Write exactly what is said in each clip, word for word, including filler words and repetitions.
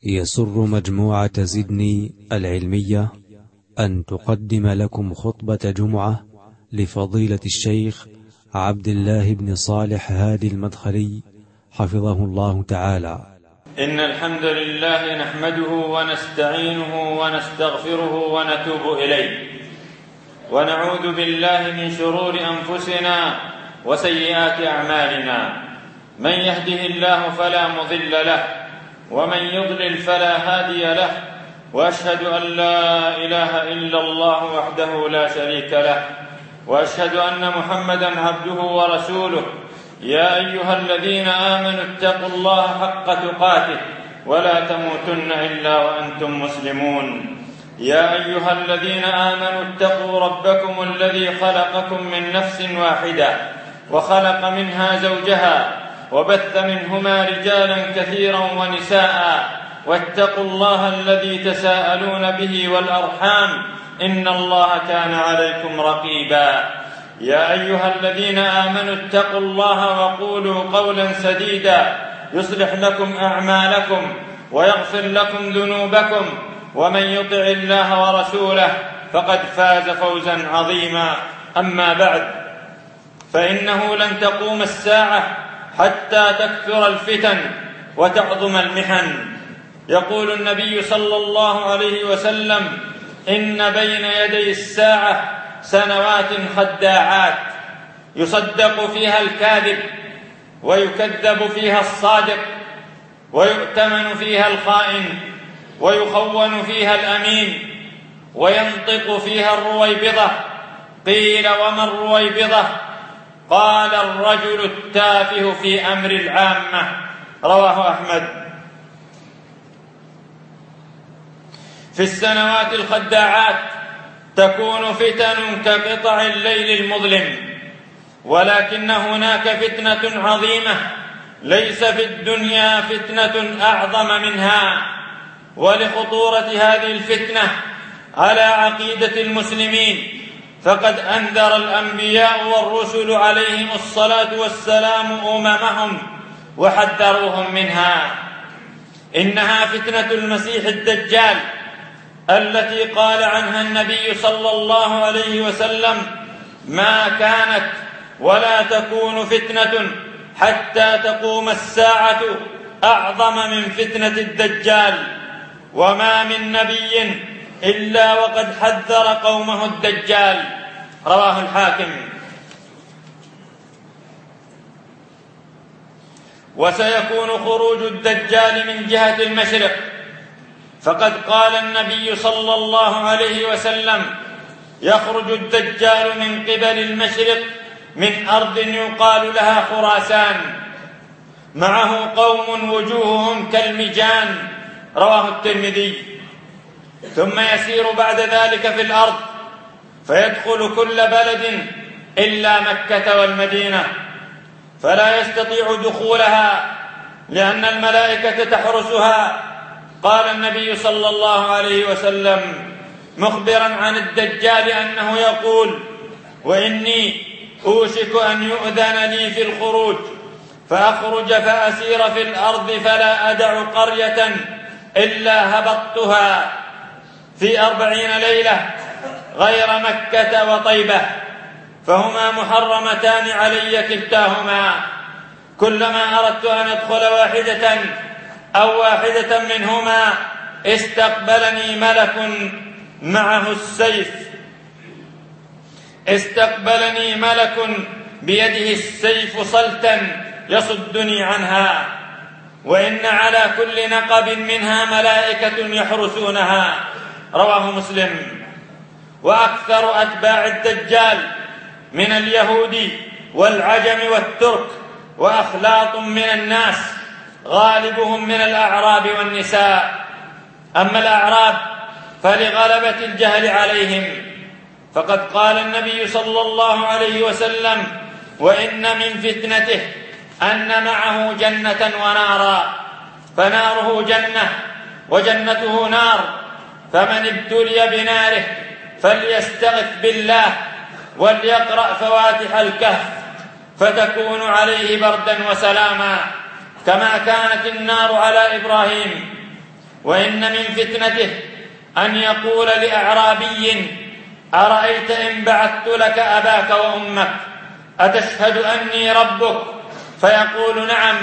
يسر مجموعة زدني العلمية أن تقدم لكم خطبة جمعة لفضيلة الشيخ عبد الله بن صالح هادي المدخلي حفظه الله تعالى. إن الحمد لله نحمده ونستعينه ونستغفره ونتوب إليه، ونعوذ بالله من شرور أنفسنا وسيئات أعمالنا. من يهده الله فلا مضل له، ومن يضلل فلا هادي له، وأشهد أن لا إله إلا الله وحده لا شريك له، وأشهد أن محمدا عبده ورسوله. يا أيها الذين آمنوا اتقوا الله حق تقاته ولا تموتن إلا وأنتم مسلمون. يا أيها الذين آمنوا اتقوا ربكم الذي خلقكم من نفس واحدة وخلق منها زوجها وبث منهما رجالا كثيرا ونساء، واتقوا الله الذي تساءلون به والأرحام إن الله كان عليكم رقيبا. يا أيها الذين آمنوا اتقوا الله وقولوا قولا سديدا يصلح لكم أعمالكم ويغفر لكم ذنوبكم، ومن يطع الله ورسوله فقد فاز فوزا عظيما. أما بعد، فإنه لن تقوم الساعة حتى تكثر الفتن وتعظم المحن. يقول النبي صلى الله عليه وسلم: إن بين يدي الساعة سنوات خداعات، يصدق فيها الكاذب ويكذب فيها الصادق، ويؤتمن فيها الخائن ويخون فيها الأمين، وينطق فيها الرويبضة. قيل: وما الرويبضة؟ قال: الرجل التافه في أمر العامة. رواه أحمد. في السنوات الخداعات تكون فتن كقطع الليل المظلم، ولكن هناك فتنة عظيمة ليس في الدنيا فتنة أعظم منها. ولخطورة هذه الفتنة على عقيدة المسلمين فقد أنذر الأنبياء والرسل عليهم الصلاة والسلام أممهم وحذروهم منها. إنها فتنة المسيح الدجال التي قال عنها النبي صلى الله عليه وسلم: ما كانت ولا تكون فتنة حتى تقوم الساعة أعظم من فتنة الدجال، وما من نبي إلا وقد حذر قومه الدجال. رواه الحاكم. وسيكون خروج الدجال من جهة المشرق، فقد قال النبي صلى الله عليه وسلم: يخرج الدجال من قبل المشرق من أرض يقال لها خراسان، معه قوم وجوههم كالمجان. رواه الترمذي. ثم يسير بعد ذلك في الأرض فيدخل كل بلد إلا مكة والمدينة، فلا يستطيع دخولها لأن الملائكة تحرسها. قال النبي صلى الله عليه وسلم مخبرا عن الدجال أنه يقول: وإني أوشك أن يؤذن لي في الخروج فأخرج فأسير في الأرض فلا أدع قرية إلا هبطتها في أربعين ليلة غير مكة وطيبة، فهما محرمتان علي كلتاهما. كلما أردت أن أدخل واحدة أو واحدة منهما استقبلني ملك معه السيف استقبلني ملك بيده السيف صلتا يصدني عنها، وإن على كل نقب منها ملائكة يحرسونها. رواه مسلم. وأكثر أتباع الدجال من اليهود والعجم والترك، وأخلاط من الناس غالبهم من الأعراب والنساء. أما الأعراب فلغلبة الجهل عليهم، فقد قال النبي صلى الله عليه وسلم: وإن من فتنته أن معه جنة ونارا، فناره جنة وجنته نار، فمن ابتلي بناره فليستغث بالله وليقرأ فواتح الكهف فتكون عليه بردا وسلاما، كما كانت النار على إبراهيم. وإن من فتنته أن يقول لأعرابي: أرأيت إن بعثت لك أباك وأمك أتشهد أني ربك؟ فيقول: نعم.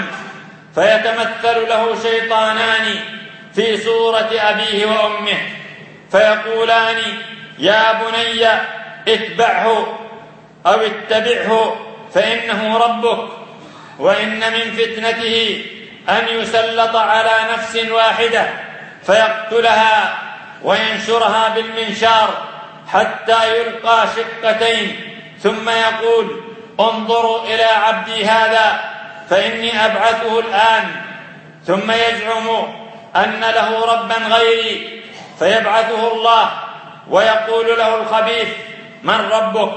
فيتمثل له شيطانان في صورة أبيه وأمه فيقولان: يا بني اتبعه أو اتبعه فإنه ربك. وإن من فتنته أن يسلط على نفس واحدة فيقتلها وينشرها بالمنشار حتى يلقى شقتين، ثم يقول: انظروا إلى عبدي هذا فإني أبعثه الآن. ثم يزعم أن له ربا غيري فيبعثه الله ويقول له الخبيث: من ربك؟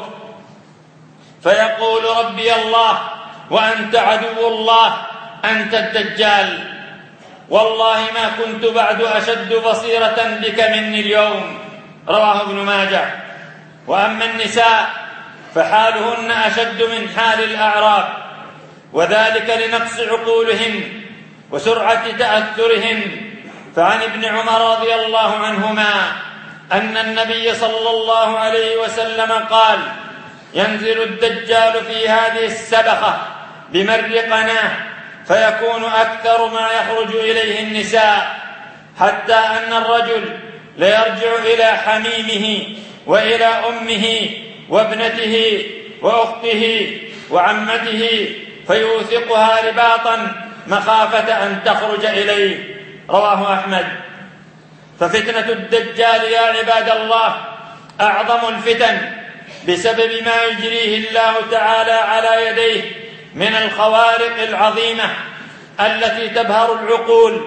فيقول: ربي الله وأنت عدو الله، أنت الدجال. والله ما كنت بعد أشد بصيرة بك مني اليوم. رواه ابن ماجه. وأما النساء فحالهن أشد من حال الأعراب، وذلك لنقص عقولهن وسرعة تأثرهن. فعن ابن عمر رضي الله عنهما أن النبي صلى الله عليه وسلم قال: ينزل الدجال في هذه السبخة بمر قناه فيكون أكثر ما يخرج إليه النساء، حتى أن الرجل ليرجع إلى حميمه وإلى أمه وابنته وأخته وعمته فيوثقها رباطا مخافة أن تخرج إليه. رواه أحمد. ففتنة الدجال يا عباد الله أعظم الفتن بسبب ما يجريه الله تعالى على يديه من الخوارق العظيمة التي تبهر العقول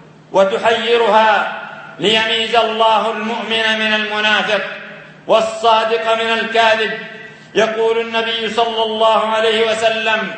وتحيرها، ليميز الله المؤمن من المنافق والصادق من الكاذب. يقول النبي صلى الله عليه وسلم: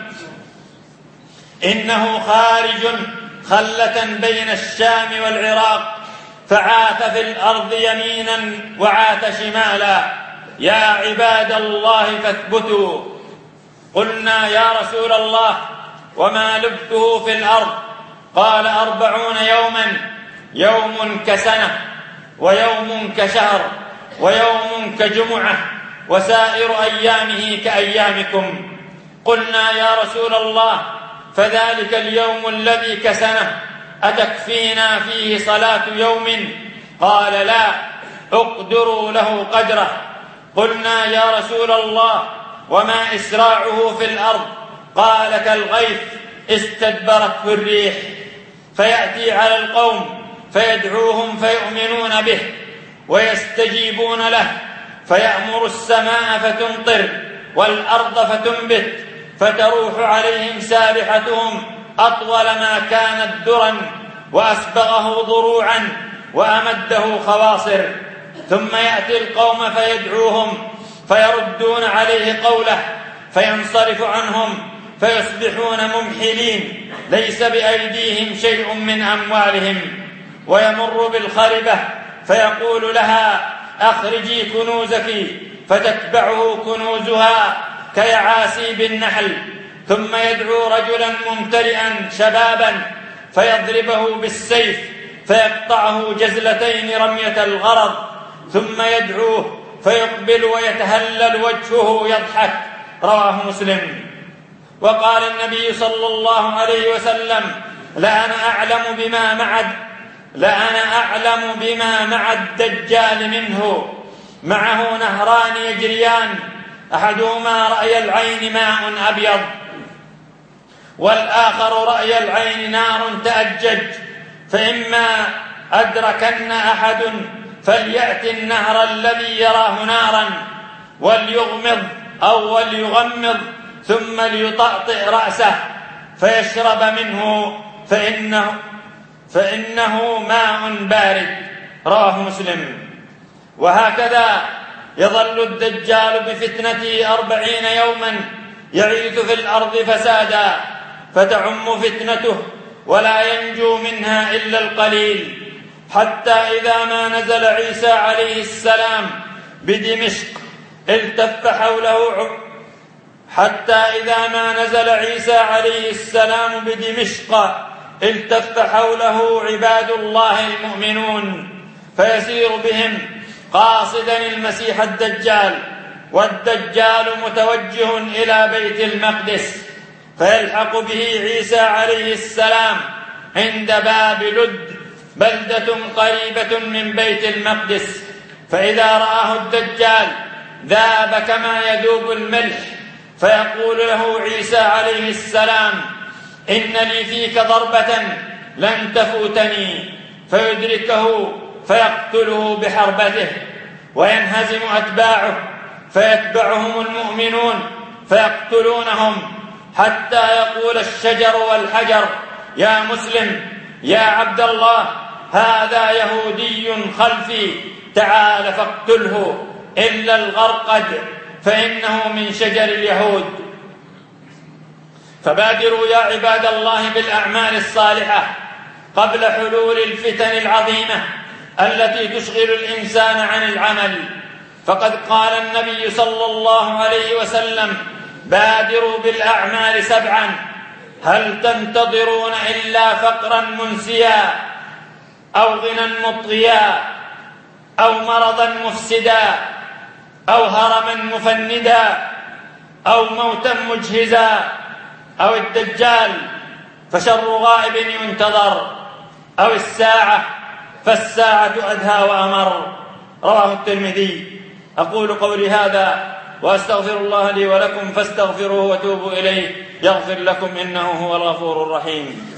إنه خارج خلة بين الشام والعراق فعاث في الأرض يمينا وعاث شمالا، يا عباد الله فاثبتوا. قلنا: يا رسول الله وما لبثه في الأرض؟ قال: أربعون يوما، يوم كسنة ويوم كشهر ويوم كجمعة وسائر أيامه كأيامكم. قلنا: يا رسول الله فذلك اليوم الذي كسنه أتكفينا فيه صلاة يوم؟ قال: لا، اقدروا له قدره. قلنا: يا رسول الله وما إسراعه في الأرض؟ قال: كالغيث استدبرته الريح. فيأتي على القوم فيدعوهم فيؤمنون به ويستجيبون له، فيأمر السماء فتمطر والأرض فتنبت، فتروح عليهم سابحتهم أطول ما كانت درا، وأسبغه ضروعا وأمده خواصر. ثم يأتي القوم فيدعوهم فيردون عليه قوله فينصرف عنهم فيصبحون ممحلين ليس بأيديهم شيء من أموالهم. ويمر بالخربة فيقول لها: أخرجي كنوزك، فتتبعه كنوزها كيعاسيب النحل. ثم يدعو رجلا ممتلئا شبابا فيضربه بالسيف فيقطعه جزلتين رمية الغرض. ثم يدعوه فيقبل ويتهلل وجهه يضحك. رواه مسلم. وقال النبي صلى الله عليه وسلم: لأنا أعلم بما مع لأنا أعلم بما مع الدجال منه. معه نهران يجريان، أحدهما رأي العين ماء أبيض، والآخر رأي العين نار تأجج. فإما أدركن أحد فليأتي النهر الذي يراه نارا وليغمض أو وليغمض ثم ليطأطئ رأسه فيشرب منه فإنه, فإنه ماء بارد. رواه مسلم. وهكذا يظل الدجال بفتنته أربعين يوما يعيث في الأرض فسادا، فتعم فتنته ولا ينجو منها إلا القليل، حتى إذا ما نزل عيسى عليه السلام بدمشق التف حوله حتى إذا ما نزل عيسى عليه السلام بدمشق التف حوله عباد الله المؤمنون فيسير بهم قاصدا المسيح الدجال، والدجال متوجه إلى بيت المقدس، فيلحق به عيسى عليه السلام عند باب لد، بلدة قريبة من بيت المقدس. فإذا رآه الدجال ذاب كما يذوب الملح، فيقول له عيسى عليه السلام: إن لي فيك ضربة لن تفوتني، فيدركه فيقتله بحربته، وينهزم أتباعه فيتبعهم المؤمنون فيقتلونهم، حتى يقول الشجر والحجر: يا مسلم يا عبد الله، هذا يهودي خلفي، تعال فاقتله، إلا الغرقد فإنه من شجر اليهود. فبادروا يا عباد الله بالأعمال الصالحة قبل حلول الفتن العظيمة التي تشغل الإنسان عن العمل. فقد قال النبي صلى الله عليه وسلم: بادروا بالأعمال سبعا، هل تنتظرون إلا فقرا منسيا، أو غنى مطغيا، أو مرضا مفسدا، أو هرما مفندا، أو موتا مجهزا، أو الدجال فشر غائب ينتظر، أو الساعة فالساعة أدهى وأمر. رواه الترمذي. أقول قولي هذا وأستغفر الله لي ولكم فاستغفروه وتوبوا إليه يغفر لكم إنه هو الغفور الرحيم.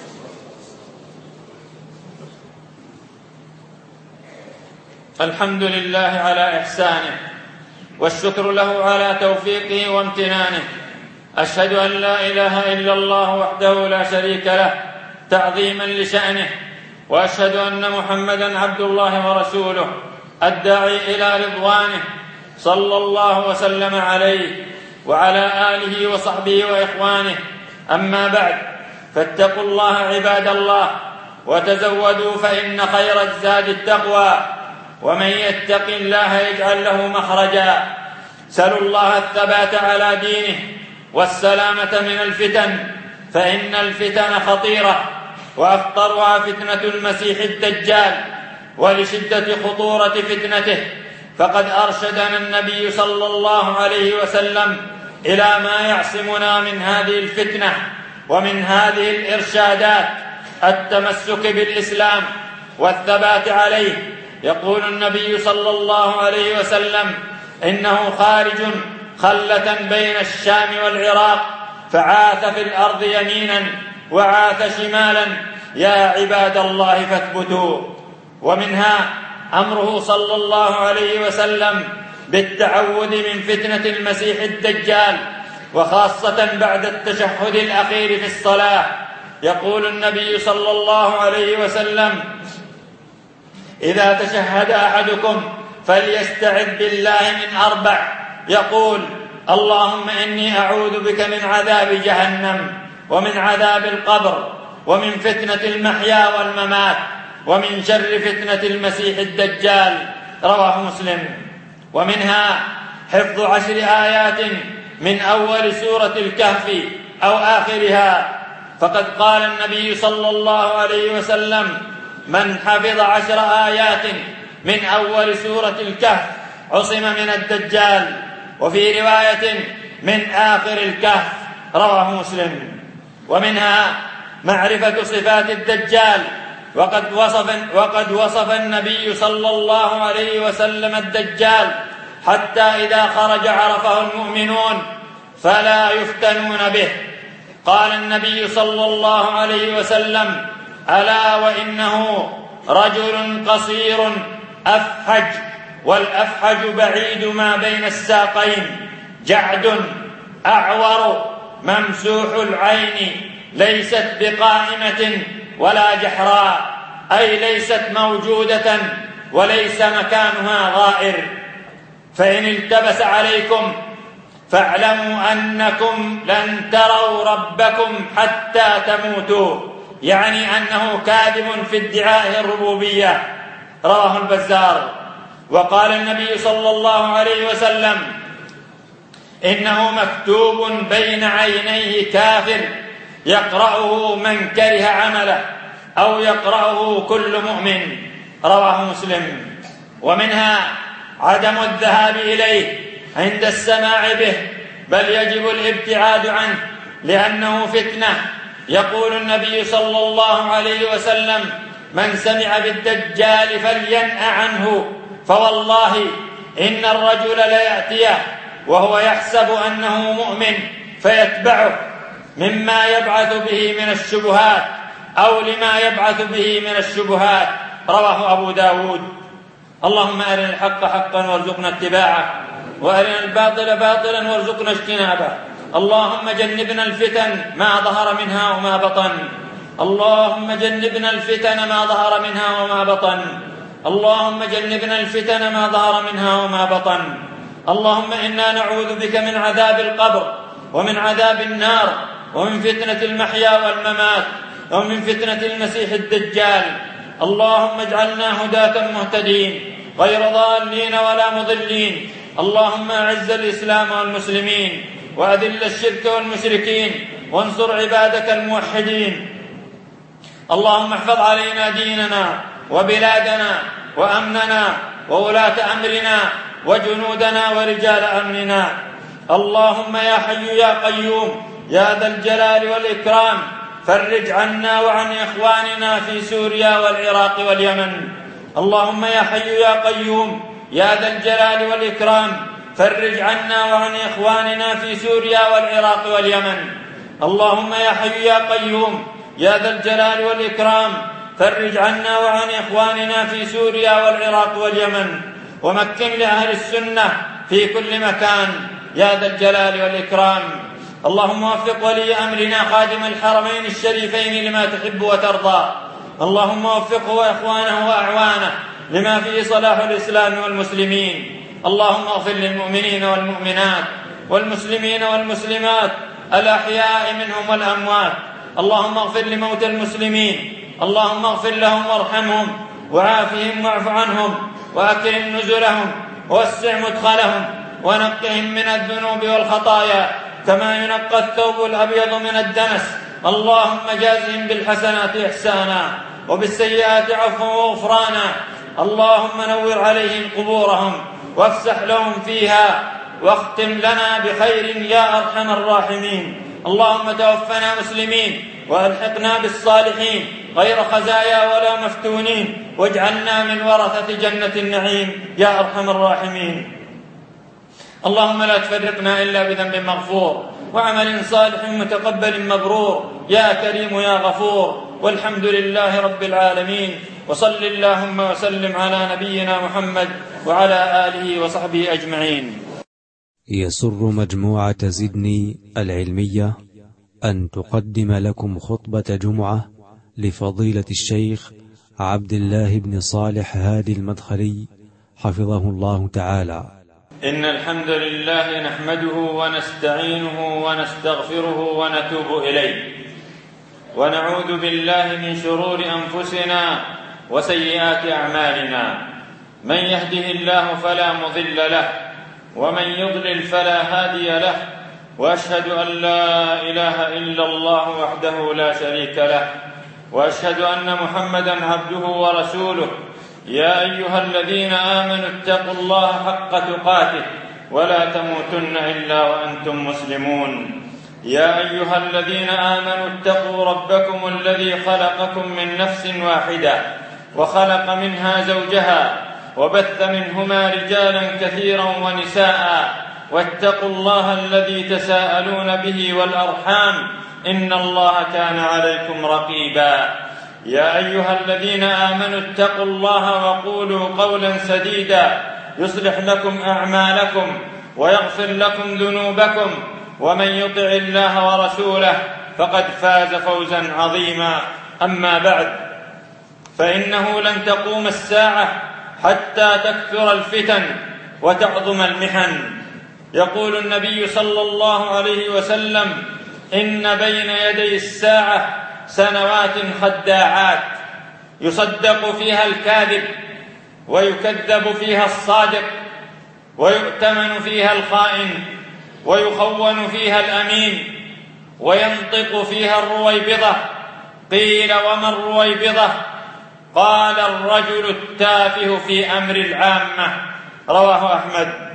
الحمد لله على إحسانه، والشكر له على توفيقه وامتنانه. أشهد أن لا إله إلا الله وحده لا شريك له تعظيما لشأنه، وأشهد أن محمدا عبد الله ورسوله الداعي إلى رضوانه، صلى الله وسلم عليه وعلى آله وصحبه وإخوانه. أما بعد، فاتقوا الله عباد الله وتزودوا، فإن خير الزاد التقوى، ومن يتق الله يجعل له مخرجا. سلوا الله الثبات على دينه والسلامة من الفتن، فإن الفتن خطيرة، وأخطرها فتنة المسيح الدجال، ولشدة خطورة فتنته فقد أرشدنا النبي صلى الله عليه وسلم إلى ما يعصمنا من هذه الفتنة ومن هذه الإرشادات: التمسك بالإسلام والثبات عليه. يقول النبي صلى الله عليه وسلم: إنه خارج خلة بين الشام والعراق، فعاث في الأرض يمينا وعاث شمالا، يا عباد الله فاثبتوا. ومنها أمره صلى الله عليه وسلم بالتعوذ من فتنة المسيح الدجال، وخاصة بعد التشهد الأخير في الصلاة. يقول النبي صلى الله عليه وسلم: إذا تشهد أحدكم فليستعذ بالله من أربع، يقول: اللهم إني أعوذ بك من عذاب جهنم، ومن عذاب القبر، ومن فتنة المحيا والممات، ومن شر فتنة المسيح الدجال. رواه مسلم. ومنها حفظ عشر آيات من أول سورة الكهف أو آخرها، فقد قال النبي صلى الله عليه وسلم: من حفظ عشر آيات من أول سورة الكهف عصم من الدجال، وفي رواية من آخر الكهف. رواه مسلم. ومنها معرفة صفات الدجال، وقد وصف, وقد وصف النبي صلى الله عليه وسلم الدجال حتى إذا خرج عرفه المؤمنون فلا يفتنون به. قال النبي صلى الله عليه وسلم: ألا وإنه رجل قصير أفحج، والأفحج بعيد ما بين الساقين، جعد أعور ممسوح العين، ليست بقائمة ولا جحراء، أي ليست موجودة وليس مكانها غائر. فإن التبس عليكم فاعلموا أنكم لن تروا ربكم حتى تموتوا، يعني أنه كاذب في ادعاء الربوبية. رواه البزار. وقال النبي صلى الله عليه وسلم: إنه مكتوب بين عينيه كافر، يقرأه من كره عمله أو يقرأه كل مؤمن، رواه مسلم. ومنها عدم الذهاب إليه عند السماع به، بل يجب الابتعاد عنه لأنه فتنة. يقول النبي صلى الله عليه وسلم: من سمع بالدجال فلينأ عنه، فوالله إن الرجل ليأتيه وهو يحسب أنه مؤمن فيتبعه مما يبعث به من الشبهات أو لما يبعث به من الشبهات، رواه أبو داود. اللهم أرنا الحق حقا وارزقنا اتباعه، وأرنا الباطل باطلا وارزقنا اجتنابه. اللهم جنبنا الفتن ما ظهر منها وما بطن، اللهم جنبنا الفتن ما ظهر منها وما بطن، اللهم جنبنا الفتن ما ظهر منها وما بطن. اللهم إنا نعوذ بك من عذاب القبر ومن عذاب النار ومن فتنة المحيا والممات ومن فتنة المسيح الدجال. اللهم اجعلنا هداة مهتدين غير ضالين ولا مضلين. اللهم أعز الإسلام والمسلمين وأذل الشرك والمشركين وانصر عبادك الموحدين. اللهم احفظ علينا ديننا وبلادنا وأمننا وولاة أمرنا وجنودنا ورجال أمننا. اللهم يا حي يا قيوم يا ذا الجلال والإكرام فرج عنا وعن إخواننا في سوريا والعراق واليمن. اللهم يا حي يا قيوم يا ذا الجلال والإكرام فرج عنا وعن إخواننا في سوريا والعراق واليمن. اللهم يا حي يا قيوم يا ذا الجلال والإكرام فرج عنا وعن إخواننا في سوريا والعراق واليمن، ومكن لأهل السنة في كل مكان يا ذا الجلال والإكرام. اللهم وفق ولي أمرنا خادم الحرمين الشريفين لما تحب وترضى. اللهم وفقه وإخوانه وأعوانه لما فيه صلاح الإسلام والمسلمين. اللهم اغفر للمؤمنين والمؤمنات والمسلمين والمسلمات الأحياء منهم والأموات. اللهم اغفر لموتى المسلمين، اللهم اغفر لهم وارحمهم وعافهم واعف عنهم وأكرم نزلهم ووسع مدخلهم ونقهم من الذنوب والخطايا كما ينقى الثوب الأبيض من الدنس. اللهم جازهم بالحسنات إحسانا وبالسيئات عفوا وغفرانا. اللهم نور عليهم قبورهم وافسح لهم فيها واختم لنا بخير يا أرحم الراحمين. اللهم توفنا مسلمين وألحقنا بالصالحين غير خزايا ولا مفتونين، واجعلنا من ورثة جنة النعيم يا أرحم الراحمين. اللهم لا تفرقنا إلا بذنب مغفور وعمل صالح متقبل مبرور يا كريم يا غفور. والحمد لله رب العالمين، وصل اللهم وسلم على نبينا محمد وعلى آله وصحبه أجمعين. يسر مجموعة زدني العلمية أن تقدم لكم خطبة جمعة لفضيلة الشيخ عبد الله بن صالح هادي المدخلي حفظه الله تعالى. إن الحمد لله نحمده ونستعينه ونستغفره ونتوب إليه، ونعوذ بالله من شرور أنفسنا وسيئات أعمالنا. من يهده الله فلا مضل له ومن يضلل فلا هادي له، وأشهد أن لا إله إلا الله وحده لا شريك له، وأشهد أن محمدا عبده ورسوله. يا أيها الذين آمنوا اتقوا الله حق تقاته ولا تموتن إلا وأنتم مسلمون. يا أيها الذين آمنوا اتقوا ربكم الذي خلقكم من نفس واحدة وخلق منها زوجها وبث منهما رجالا كثيرا ونساء، واتقوا الله الذي تساءلون به والأرحام إن الله كان عليكم رقيبا. يا أيها الذين آمنوا اتقوا الله وقولوا قولا سديدا يصلح لكم أعمالكم ويغفر لكم ذنوبكم، ومن يطع الله ورسوله فقد فاز فوزا عظيما. أما بعد، فإنه لن تقوم الساعة حتى تكثر الفتن وتعظم المحن. يقول النبي صلى الله عليه وسلم: إن بين يدي الساعة سنوات خداعات يصدق فيها الكاذب ويكذب فيها الصادق، ويؤتمن فيها الخائن ويخون فيها الأمين، وينطق فيها الرويبضة. قيل: وما الرويبضة؟ قال: الرجل التافه في أمر العامة. رواه أحمد.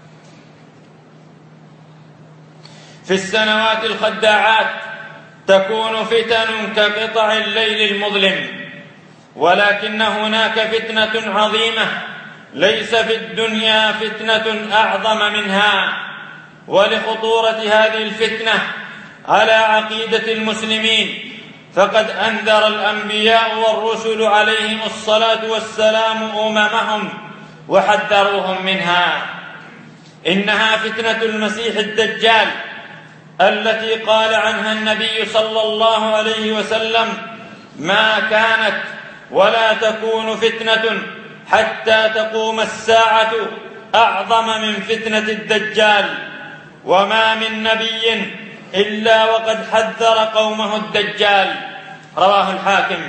في السنوات الخداعات تكون فتن كقطع الليل المظلم، ولكن هناك فتنة عظيمة ليس في الدنيا فتنة أعظم منها. ولخطورة هذه الفتنة على عقيدة المسلمين فقد أنذر الأنبياء والرسل عليهم الصلاة والسلام أممهم وحذروهم منها. إنها فتنة المسيح الدجال التي قال عنها النبي صلى الله عليه وسلم: ما كانت ولا تكون فتنة حتى تقوم الساعة أعظم من فتنة الدجال، وما من نبي إلا وقد حذر قومه الدجال. رواه الحاكم.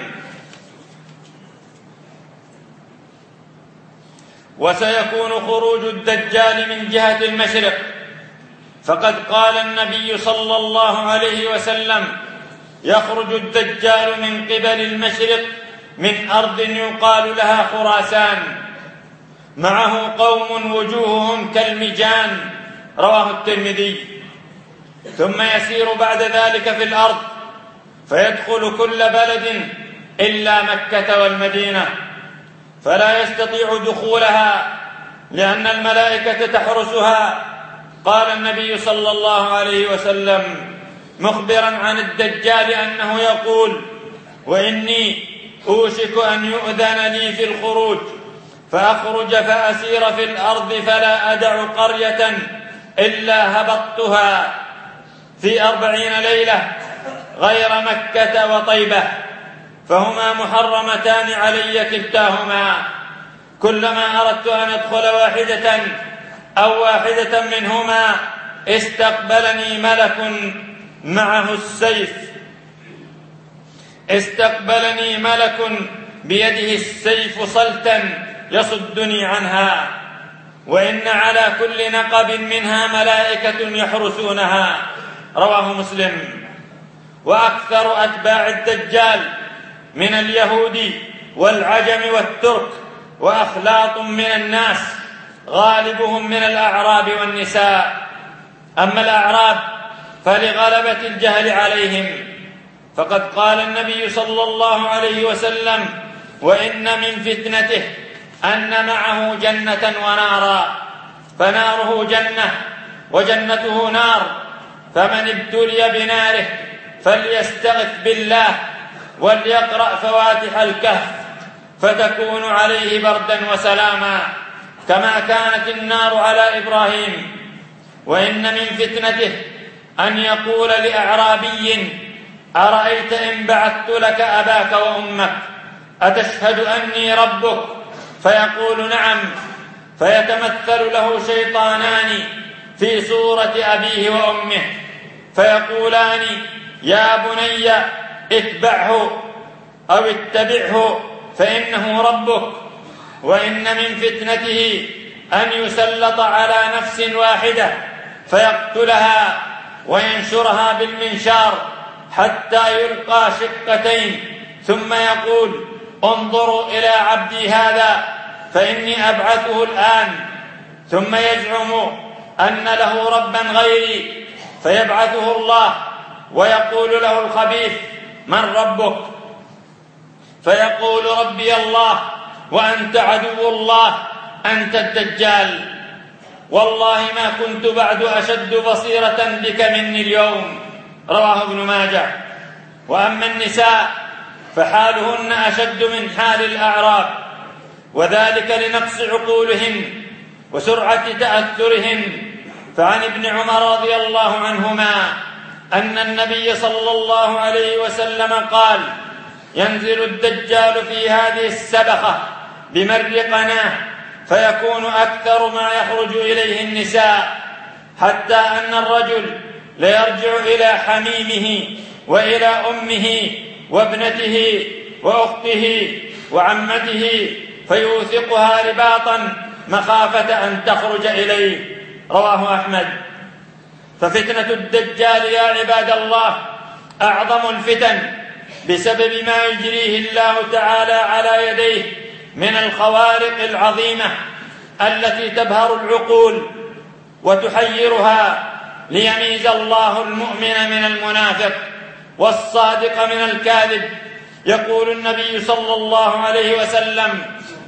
وسيكون خروج الدجال من جهة المشرق، فقد قال النبي صلى الله عليه وسلم: يخرج الدجال من قبل المشرق من أرض يقال لها خراسان، معه قوم وجوههم كالمجان. رواه الترمذي. ثم يسير بعد ذلك في الأرض فيدخل كل بلد إلا مكة والمدينة، فلا يستطيع دخولها لأن الملائكة تحرسها. قال النبي صلى الله عليه وسلم مخبرا عن الدجال أنه يقول: وإني أوشك أن يؤذن لي في الخروج فأخرج فأسير في الأرض فلا أدع قرية إلا هبطتها في أربعين ليلة غير مكة وطيبة، فهما محرمتان علي كلتاهما. كلما أردت أن أدخل واحدة أو واحدة منهما استقبلني ملك معه السيف استقبلني ملك بيده السيف صلتا يصدني عنها، وإن على كل نقب منها ملائكة يحرسونها. رواه مسلم. وأكثر أتباع الدجال من اليهود والعجم والترك، وأخلاط من الناس غالبهم من الأعراب والنساء. أما الأعراب فلغلبة الجهل عليهم، فقد قال النبي صلى الله عليه وسلم: وإن من فتنته أن معه جنة ونارا، فناره جنة وجنته نار، فمن ابتلي بناره فليستغث بالله وليقرأ فواتح الكهف فتكون عليه بردا وسلاما كما كانت النار على إبراهيم. وإن من فتنته أن يقول لأعرابي: أرأيت إن بعثت لك أباك وأمك أتشهد أني ربك؟ فيقول: نعم. فيتمثل له شيطانان في صورة أبيه وأمه فيقولان: يا بني اتبعه أو اتبعه فإنه ربك. وإن من فتنته أن يسلط على نفس واحدة فيقتلها وينشرها بالمنشار حتى يلقى شقتين، ثم يقول: انظروا إلى عبدي هذا فإني أبعثه الآن. ثم يزعم أن له ربا غيري فيبعثه الله ويقول له الخبيث: من ربك؟ فيقول: ربي الله وأنت عدو الله، أنت الدجال. والله ما كنت بعد أشد بصيرة بك مني اليوم. رواه ابن ماجه. وأما النساء فحالهن أشد من حال الأعراب، وذلك لنقص عقولهن وسرعة تأثرهن. فعن ابن عمر رضي الله عنهما أن النبي صلى الله عليه وسلم قال: ينزل الدجال في هذه السبخة بمر قناه فيكون أكثر ما يخرج إليه النساء، حتى أن الرجل ليرجع إلى حميمه وإلى أمه وابنته وأخته وعمته فيوثقها رباطا مخافة أن تخرج إليه. رواه أحمد. ففتنة الدجال يا عباد الله أعظم الفتن بسبب ما يجريه الله تعالى على يديه من الخوارق العظيمة التي تبهر العقول وتحيرها ليميز الله المؤمن من المنافق والصادق من الكاذب. يقول النبي صلى الله عليه وسلم: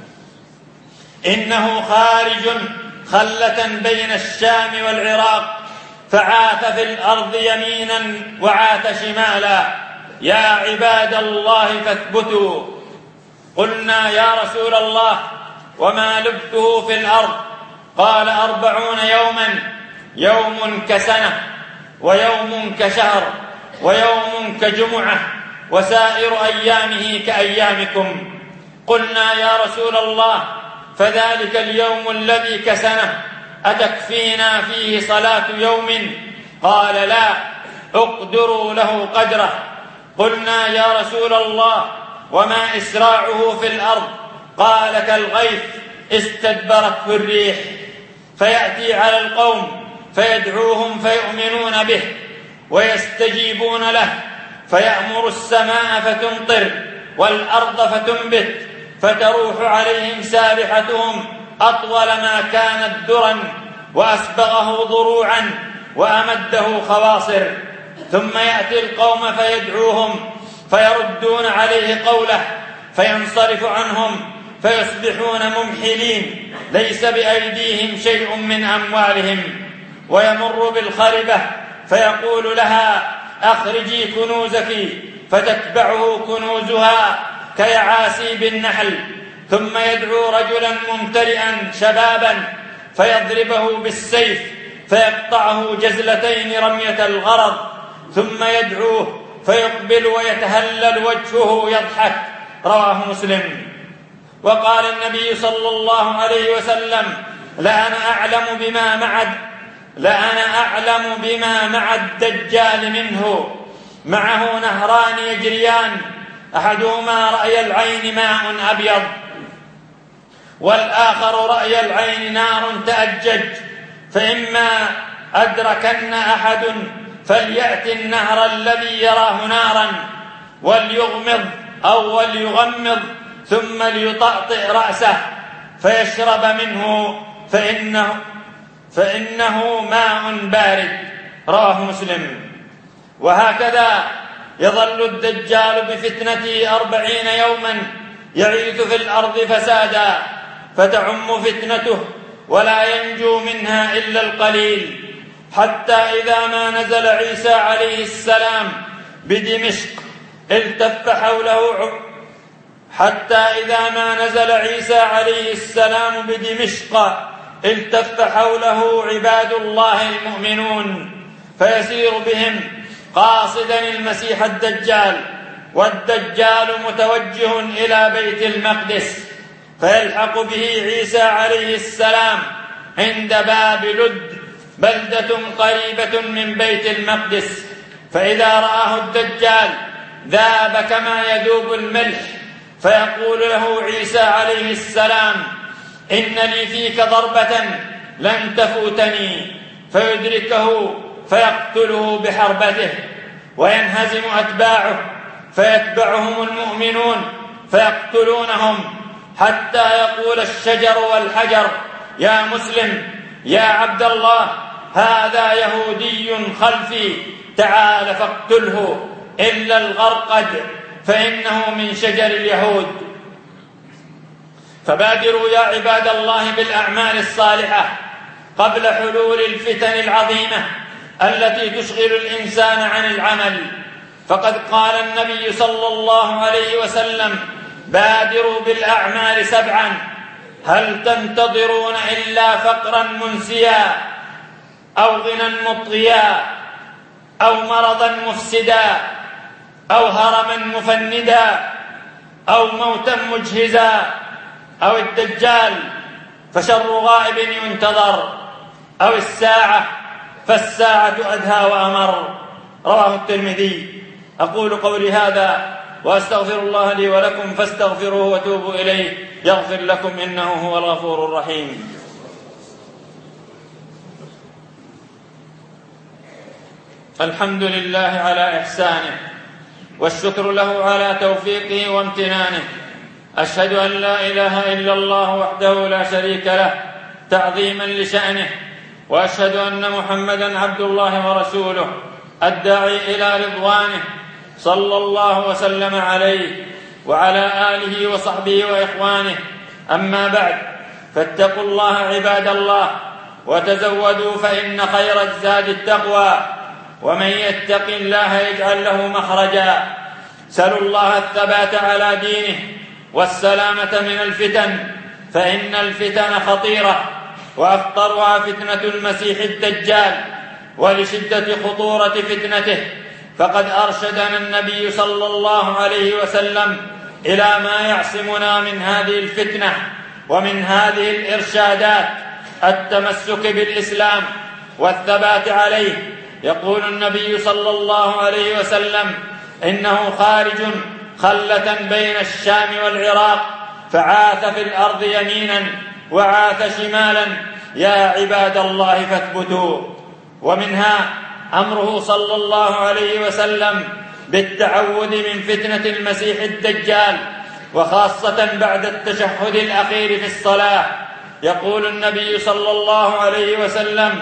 إنه خارج خلة بين الشام والعراق فعاث في الأرض يمينا وعاث شمالا، يا عباد الله فاثبتوا. قلنا: يا رسول الله وما لبثه في الأرض؟ قال: أربعون يوما، يوم كسنة ويوم كشهر ويوم كجمعة وسائر أيامه كأيامكم. قلنا: يا رسول الله فذلك اليوم الذي كسنه أتكفينا فيه صلاة يوم؟ قال: لا، اقدروا له قدره. قلنا: يا رسول الله وما إسراعه في الأرض؟ قال: كالغيث استدبرته الريح، فيأتي على القوم فيدعوهم فيؤمنون به ويستجيبون له، فيأمر السماء فتمطر والأرض فتنبت، فتروح عليهم سابحتهم أطول ما كانت درا، وأسبغه ضروعا وأمده خواصر. ثم يأتي القوم فيدعوهم فيردون عليه قوله، فينصرف عنهم فيصبحون ممحلين ليس بأيديهم شيء من أموالهم. ويمر بالخربة فيقول لها: أخرجي كنوزك، فتتبعه كنوزها كيعاسيب النحل. ثم يدعو رجلا ممتلئا شبابا فيضربه بالسيف فيقطعه جزلتين رمية الغرض. ثم يدعوه فيقبل ويتهلل وجهه يضحك. رواه مسلم. وقال النبي صلى الله عليه وسلم: لأنا أعلم بما مع لأنا أعلم بما مع الدجال منه، معه نهران يجريان، أحدهما رأي العين ماء أبيض، والآخر رأي العين نار تأجج، فإما أدركن أحد فليأتي النهر الذي يراه نارا وليغمض أو وليغمض ثم ليطأطئ رأسه فيشرب منه فإنه, فإنه ماء بارد. رواه مسلم. وهكذا يظل الدجال بفتنته أربعين يوما يعيث في الأرض فسادا، فتعم فتنته ولا ينجو منها إلا القليل، حتى إذا ما نزل عيسى عليه السلام بدمشق التف حوله حتى إذا ما نزل عيسى عليه السلام بدمشق التف حوله عباد الله المؤمنون، فيسير بهم قاصدا المسيح الدجال، والدجال متوجه إلى بيت المقدس، فيلحق به عيسى عليه السلام عند باب لد، بلدة قريبة من بيت المقدس. فإذا رآه الدجال ذاب كما يذوب الملح، فيقول له عيسى عليه السلام: إن لي فيك ضربة لن تفوتني، فيدركه فيقتله بحربته، وينهزم أتباعه فيتبعهم المؤمنون فيقتلونهم، حتى يقول الشجر والحجر: يا مسلم يا عبد الله، هذا يهودي خلفي، تعال فاقتله، إلا الغرقد فإنه من شجر اليهود. فبادروا يا عباد الله بالأعمال الصالحة قبل حلول الفتن العظيمة التي تشغل الإنسان عن العمل. فقد قال النبي صلى الله عليه وسلم: بادروا بالأعمال سبعا، هل تنتظرون إلا فقرا منسيا أو غنى مطغيا أو مرضا مفسدا أو هرما مفندا أو موتا مجهزا أو الدجال فشر غائب ينتظر أو الساعة فالساعة أدهى وأمر. رواه الترمذي. أقول قولي هذا وأستغفر الله لي ولكم فاستغفروه وتوبوا إليه يغفر لكم إنه هو الغفور الرحيم. الحمد لله على إحسانه، والشكر له على توفيقه وامتنانه. أشهد أن لا إله إلا الله وحده لا شريك له تعظيما لشأنه، وأشهد أن محمدا عبد الله ورسوله الداعي إلى رضوانه، صلى الله وسلم عليه وعلى آله وصحبه وإخوانه. أما بعد، فاتقوا الله عباد الله وتزودوا، فإن خير الزاد التقوى، ومن يتق الله يجعل له مخرجا. سلوا الله الثبات على دينه والسلامة من الفتن، فإن الفتن خطيرة، وأخطرها فتنة المسيح الدجال، ولشدة خطورة فتنته فقد أرشدنا النبي صلى الله عليه وسلم إلى ما يعصمنا من هذه الفتنة ومن هذه الإرشادات: التمسك بالإسلام والثبات عليه. يقول النبي صلى الله عليه وسلم: إنه خارج خلة بين الشام والعراق، فعاث في الأرض يمينا وعاث شمالا، يا عباد الله فاثبتوا. ومنها أمره صلى الله عليه وسلم بالتعوذ من فتنة المسيح الدجال، وخاصة بعد التشهد الأخير في الصلاة. يقول النبي صلى الله عليه وسلم: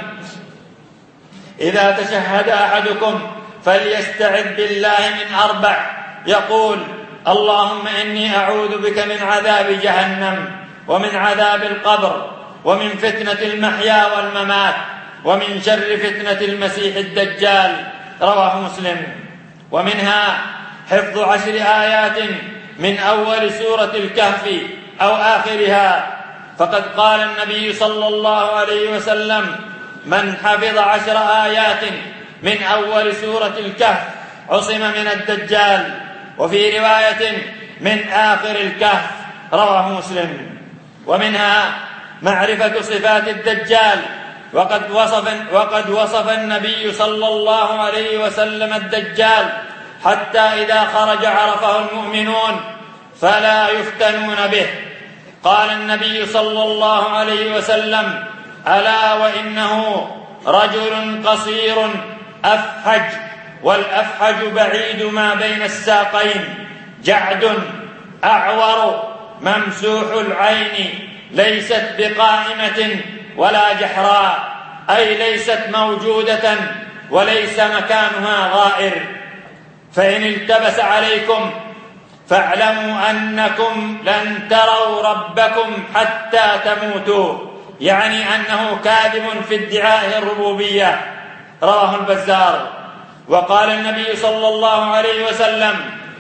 إذا تشهد أحدكم فليستعذ بالله من أربع، يقول: اللهم إني أعوذ بك من عذاب جهنم، ومن عذاب القبر، ومن فتنة المحيا والممات، ومن شر فتنة المسيح الدجال. رواه مسلم. ومنها حفظ عشر آيات من أول سورة الكهف أو آخرها، فقد قال النبي صلى الله عليه وسلم: من حفظ عشر آيات من أول سورة الكهف عصم من الدجال، وفي رواية من آخر الكهف. رواه مسلم. ومنها معرفة صفات الدجال، وقد وصف, وقد وصف النبي صلى الله عليه وسلم الدجال حتى إذا خرج عرفه المؤمنون فلا يفتنون به. قال النبي صلى الله عليه وسلم: ألا وإنه رجل قصير أفحج، والأفحج بعيد ما بين الساقين، جعد أعور ممسوح العين، ليست بقائمة ولا جحراء، أي ليست موجودة وليس مكانها غائر. فإن التبس عليكم فاعلموا أنكم لن تروا ربكم حتى تموتوا، يعني أنه كاذب في ادعاء الربوبية. رواه البزار. وقال النبي صلى الله عليه وسلم: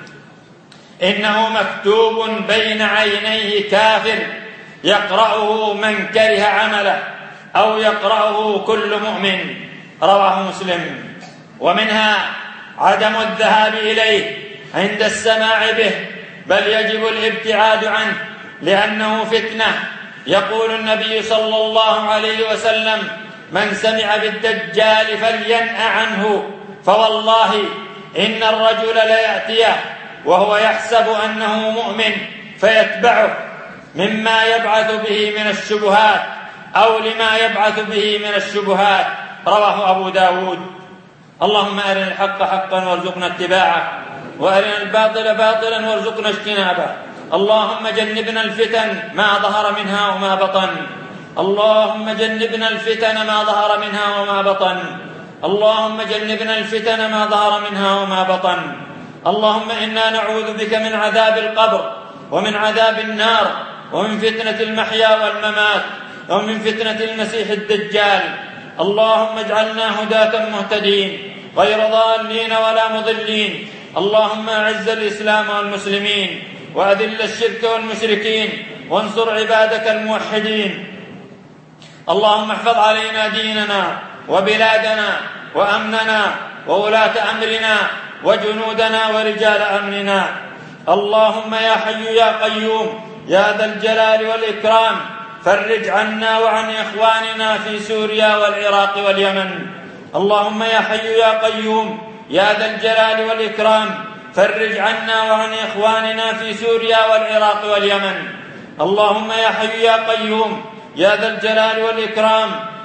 إنه مكتوب بين عينيه كافر، يقرأه من كره عمله أو يقرأه كل مؤمن. رواه مسلم. ومنها عدم الذهاب إليه عند السماع به، بل يجب الابتعاد عنه لأنه فتنة. يقول النبي صلى الله عليه وسلم: من سمع بالدجال فلينأ عنه، فوالله إن الرجل ليأتيه وهو يحسب أنه مؤمن فيتبعه مما يبعث به من الشبهات أو لما يبعث به من الشبهات. رواه أبو داود. اللهم أرنا الحق حقا وارزقنا اتباعه، وأرنا الباطل باطلا وارزقنا اجتنابه. اللهم جنبنا الفتن ما ظهر منها وما بطن. اللهم جنبنا الفتن ما ظهر منها وما بطن. اللهم جنبنا الفتن ما ظهر منها وما بطن. اللهم إنا نعوذ بك من عذاب القبر، ومن عذاب النار، ومن فتنة المحيا والممات، ومن فتنة المسيح الدجال. اللهم اجعلنا هداة مهتدين غير ضالين ولا مضلين. اللهم أعز الإسلام والمسلمين، وأذل الشرك والمشركين، وانصر عبادك الموحدين. اللهم احفظ علينا ديننا وبلادنا وأمننا وولاة أمرنا وجنودنا ورجال أمننا. اللهم يا حي يا قيوم يا ذا الجلال والإكرام، فرج عنا وعن إخواننا في سوريا والعراق واليمن. اللهم يا حي يا قيوم يا ذا الجلال والإكرام، فرج عنا وعن إخواننا في سوريا والعراق واليمن. اللهم يا حي يا قيوم يا ذا الجلال والإكرام،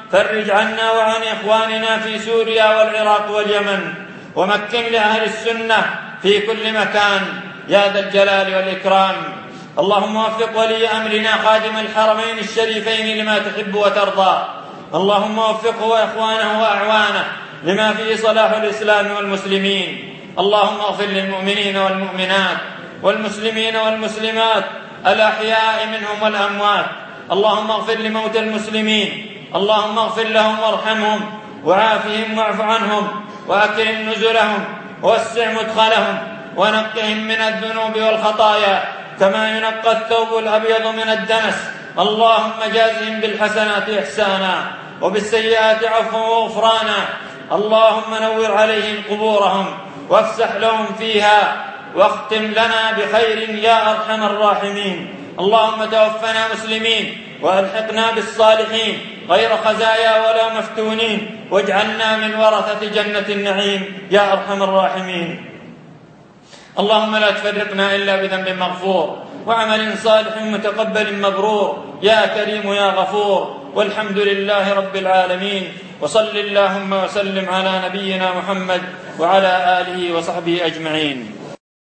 فرج عنا وعن إخواننا في سوريا والعراق واليمن، ومكن لأهل السنة في كل مكان يا ذا الجلال والإكرام. اللهم وفق ولي أمرنا خادم الحرمين الشريفين لما تحب وترضى، اللهم وفقه وإخوانه وأعوانه لما فيه صلاح الإسلام والمسلمين. اللهم اغفر للمؤمنين والمؤمنات والمسلمين والمسلمات الأحياء منهم والأموات. اللهم اغفر لموتى المسلمين، اللهم اغفر لهم وارحمهم وعافهم واعف عنهم وأكرم نزلهم ووسع مدخلهم ونقهم من الذنوب والخطايا كما ينقى الثوب الأبيض من الدنس. اللهم جازهم بالحسنات إحسانا وبالسيئات عفوا وغفرانا. اللهم نور عليهم قبورهم وافسح لهم فيها واختم لنا بخير يا أرحم الراحمين. اللهم توفنا مسلمين وألحقنا بالصالحين غير خزايا ولا مفتونين، واجعلنا من ورثة جنة النعيم يا أرحم الراحمين. اللهم لا تفرقنا إلا بذنب مغفور وعمل صالح متقبل مبرور يا كريم يا غفور. والحمد لله رب العالمين، وصل اللهم وسلم على نبينا محمد وعلى آله وصحبه أجمعين.